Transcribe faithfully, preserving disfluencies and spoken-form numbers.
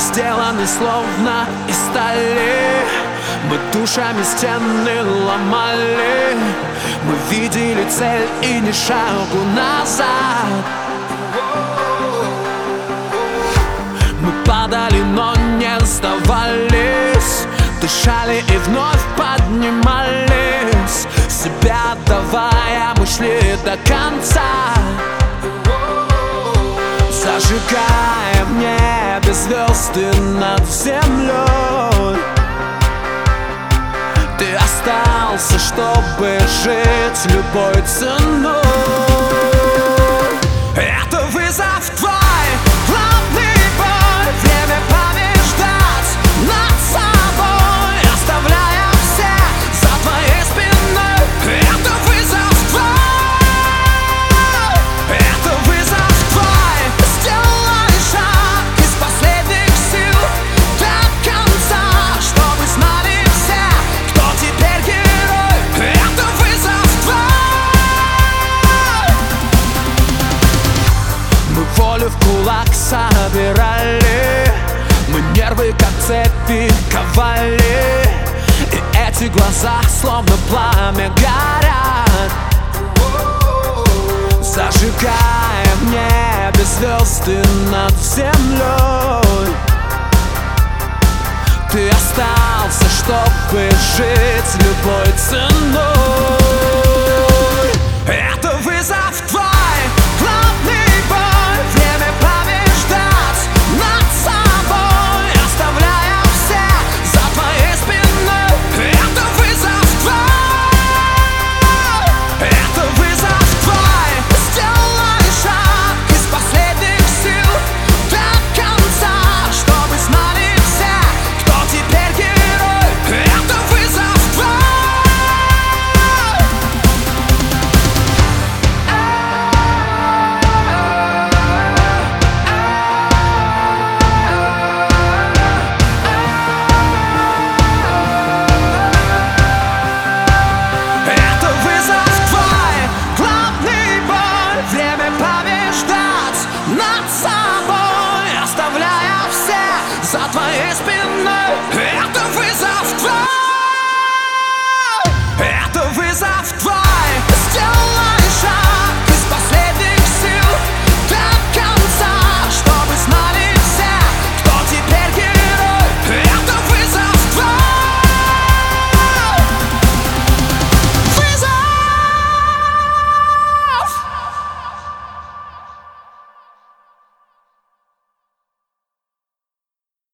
сделаны словно из стали. Мы душами стены ломали. Мы видели цель и ни шагу назад. Мы падали, но не сдавались. Дышали и вновь поднимались. Себя давая, мы шли до конца. Зажигая в небе звезды над землей. Ты остался, чтобы жить любой ценой. Это вызов твой, главный бой. Время побеждать над собой, оставляя всех за твоей спиной. Это вызов твой, это вызов твой. Сделай шаг из последних сил до конца, чтобы знали все, кто теперь герой. Это вызов твой. Мы волю в кулак собирали. Мы нервы как цепи ковали. И эти глаза словно пламя горят. Зажигая в небе звезды над землей. Ты остался, чтобы жить любой ценой.